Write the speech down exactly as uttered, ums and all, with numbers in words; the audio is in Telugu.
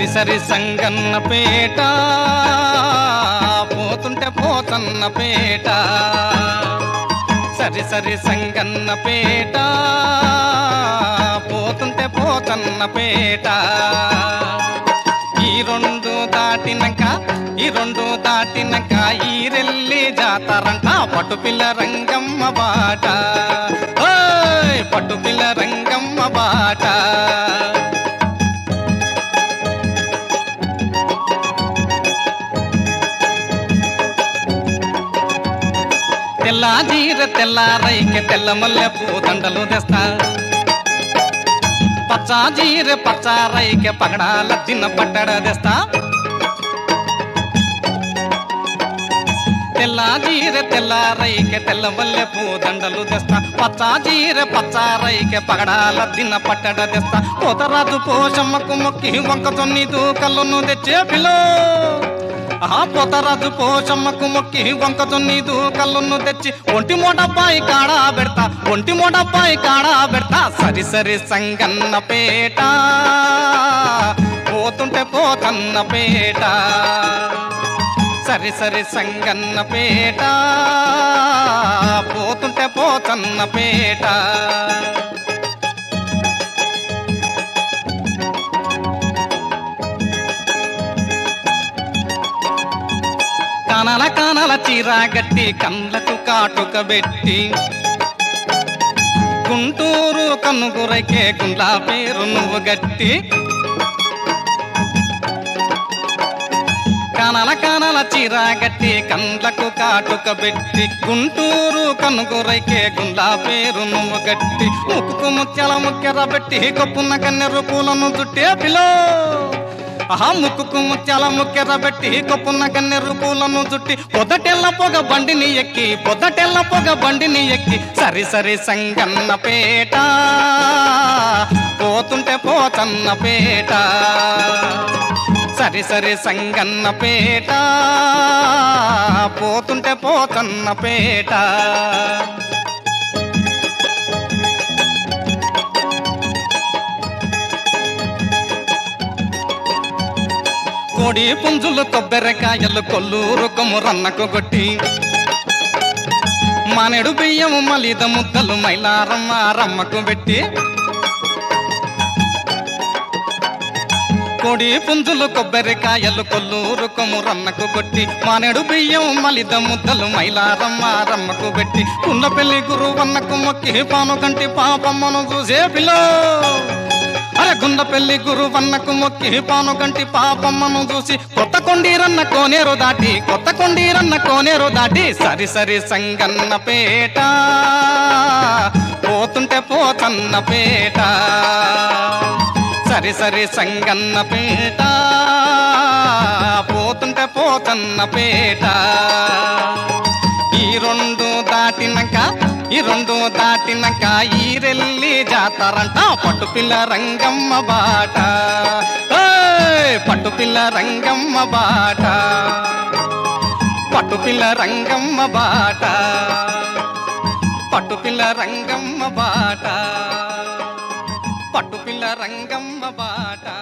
సరి సరి సంగన్న పేట పోతుంటే పోతన్న పేట సరి సరి సంగన్న పేట పోతుంటే పోతన్న పేట ఈ రెండు దాటినాక ఈ రెండు దాటినాక ఈ రెల్లి జాతరంట పట్టుపిల్ల రంగమ్మ బాట ఓయ్ పట్టుపిల్ల రంగమ్మ బాట తెల్ల జీర తెల్ల రైకె తెల్ల మల్లె పూదండలు తెస్తా పచ్చా జీర పచ్చా రైకె పగడాల చిన్న పట్టడ తెస్తా తెల్ల జీర తెల్ల రైకె తెల్ల మల్లె పూదండలు తెస్తా పచ్చా జీర పచ్చా రైకె పగడాల చిన్న పట్టడ తెస్తా పోతరాజు పోషమ్మకు మొక్కి వంకతో నీదు కళ్ళను తెచ్చే పిల్లో ఆ పోతరాజు పోషమ్మకు మొక్కి వంకతో నీదు కళ్ళను తెచ్చి ఒంటి మోడబ్బాయి కాడా పెడతా ఒంటి మోడబ్బాయి కాడా పెడతా సరి సరి సంగన్న పేట పోతుంటే పోతన్న పేట సరి సరి సంగన్న పేట పోతుంటే పోతన్న పేట కానాల కానాల చీర గట్టి కళ్ళకు కాటుక పెట్టి గుంటూరు కన్నుగురైకే గుండ్లా పేరు నువ్వు గట్టి కానాల కానాల చీర గట్టి కళ్ళకు కాటుక పెట్టి గుంటూరు కన్నుగురైకే గుండ్లా పేరు నువ్వు గట్టి ముక్కుకు ముత్యాల ముక్కెర పెట్టి కొప్పున్న కన్నెరు పూలను చుట్టే పిలో ఆహా ముక్కుకు ముత్యాల ముక్కెర పెట్టి కొప్పున్న కన్నెరు పూలను చుట్టి పొద్దటెల్ల పొగ బండిని ఎక్కి పొద్దటెల్ల పొగ బండిని ఎక్కి సరి సరి సంగన్న పేట పోతుంటే పోతన్న పేట సరి సరి సంగన్న పేట పోతుంటే పోతన్న పేట కోడి పుంజులు కొబ్బరికాయలు కొల్లూరు కొమురన్నకు కొట్టి మానేడు బియ్యము మలిద ముద్దలు మైలారమ్మ రమ్మకు పెట్టి కోడి పుంజులు కొబ్బరికాయలు కొల్లూరు కొమురన్నకు కొట్టి మానేడు బియ్యం మలిద ముద్దలు మైలారమ్మ రమ్మకు పెట్టి ఉన్న పెళ్లి గురువన్నకు మొక్కి పాను కంటి పాపమ్మను చూసే పిల్లో అరే గుండ పెళ్లి గురువన్నకు మొక్కి పాను కంటి పాపమ్మను చూసి కొత్త కొండీరన్న కోనేరు దాటి కొత్త కొండీరన్న కోనేరు దాటి సరి సరి సంగన్న పేట పోతుంటే పోతన్న పేట సరి సరి సంగన్న పేట పోతుంటే పోతన్న పేట ఈ రెండు దాటినాక ఈ రెండు దాటినాక ఈ రెల్లి జాతరంట పట్టుపిల్ల రంగమ్మ బాట పట్టుపిల్ల రంగమ్మ బాట పట్టుపిల్ల రంగమ్మ బాట పట్టుపిల్ల రంగమ్మ బాట పట్టుపిల్ల రంగమ్మ బాట